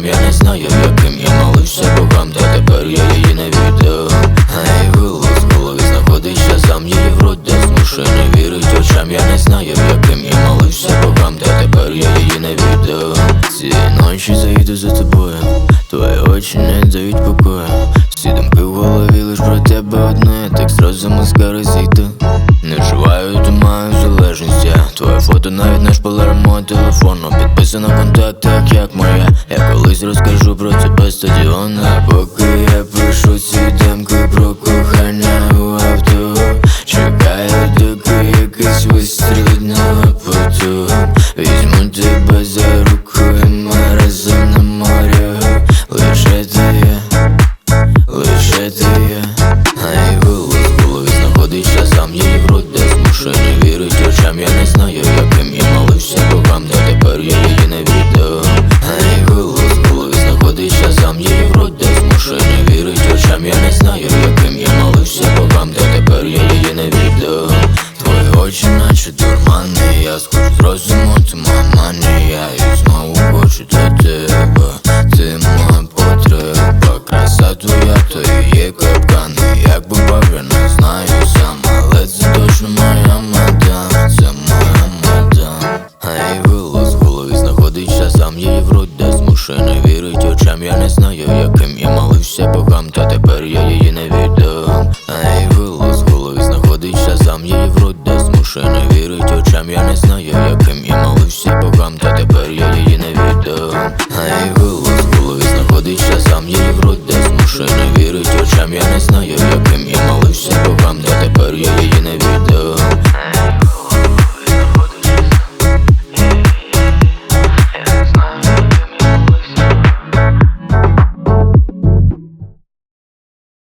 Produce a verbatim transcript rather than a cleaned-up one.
очам, я не знаю, яким я молився богам, та тепер я її не віддам. А й голос в голові знаходиться, сам її в рот, де змушує не вірить очам, я не знаю, яким я молився богам, та тепер я її не віддам. Ці ночі заїду за тобою, твої очі не дають покою. Всі думки в голові лиш про тебе одне, текст розуму скоро зійде. Не вживаю, то маю залежність я. Твоє фото навіть не шпалера мого телефону, підписано контакт, так як моя. Я колись розкажу про тебе стадіону, а поки я пишу ці демки про кохання у авто, чекаю, доки якийсь вистрілить на поту. Візьму тебе за руку і ми разом на морі. Лише ти є, лише ти є. А й голос в голові знаходиться, сам її в рот, де змушує не вірить очам, я не знаю, яким я молився богам, та тепер я її не віддам. А й голос в голові знаходиться, сам її в рот, де змушує не вірить очам, я не знаю, яким я молився богам, та тепер я її не віддам. Твої очі наче дурмани, я схожу з розуму, ти моя манія, і знову хочу для тебе, ти моя потреба. Краса твоя, то і є капкан, як бував, я не знаю сам, але це точно моя мадам, це моя мадам. А й голос в голові знаходиться, сам її в рот, де змушує не вірить очам, я не знаю, яким я молився богам, та тепер я її не віддам. А й голос в голові знаходиться, сам її в рот, де змушує не вірить очам, я не знаю, яким я молився богам, та тепер я її не віддам. А й голос в голові знаходиться, сам її в рот, де змушує не вірить очам.